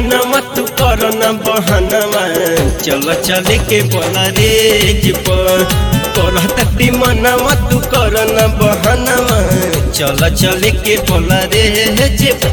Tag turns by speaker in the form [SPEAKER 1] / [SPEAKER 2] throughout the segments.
[SPEAKER 1] मनवा तू कर न बहनवा चल चले के बोला रे जिप कर तटी मनवा तू कर न बहनवा चल चले के बोला रे जिप।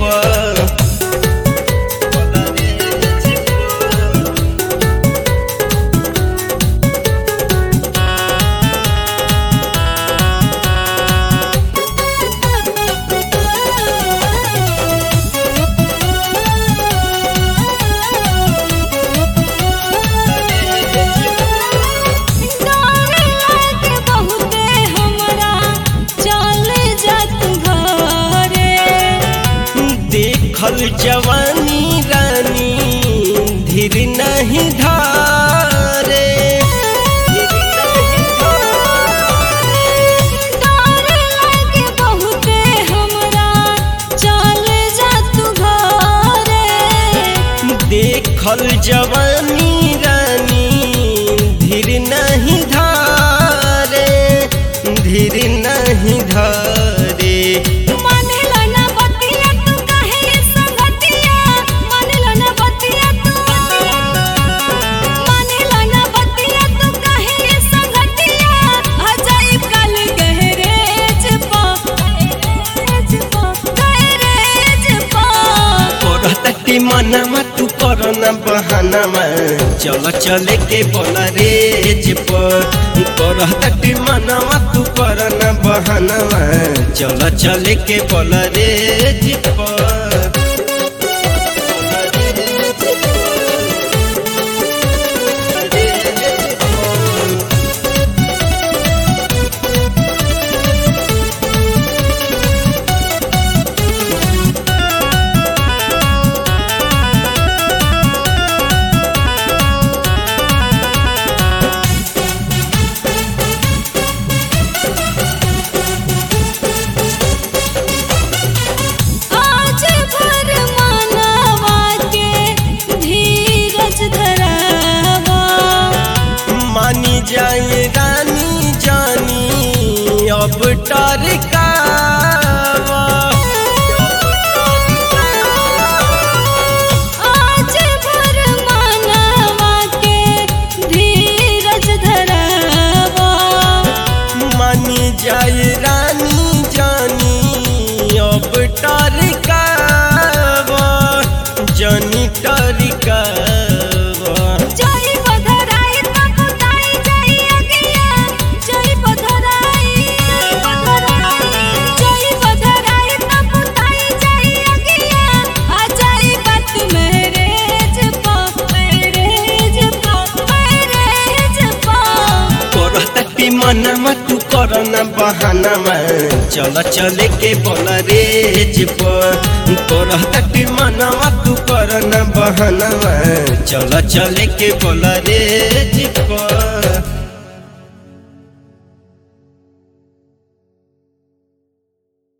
[SPEAKER 1] देखल जवानी रानी धीर नहीं धारे
[SPEAKER 2] बहुते हमरा चल जा तू घरे।
[SPEAKER 1] देखल जवानी रानी धीर नहीं धारे धीर नहीं धारे। मनवा तू कर न बहनवा चल चले के बोला रे जिप कर तटी मनवा तू कर न बहनवा चल चले के बोला रे जिप। मानी जाए रानी जानी अब टरकावा
[SPEAKER 2] आज भर मानवा के धीरज धरावा।
[SPEAKER 1] मानी जाए रानी जानी अब टरकावा जानी टरकावा। मनवा तू कर न बहनवा चल चले के बोला रे जिप कर तटी मनवा तू कर न बहनवा चल चले के बोला रे जिप।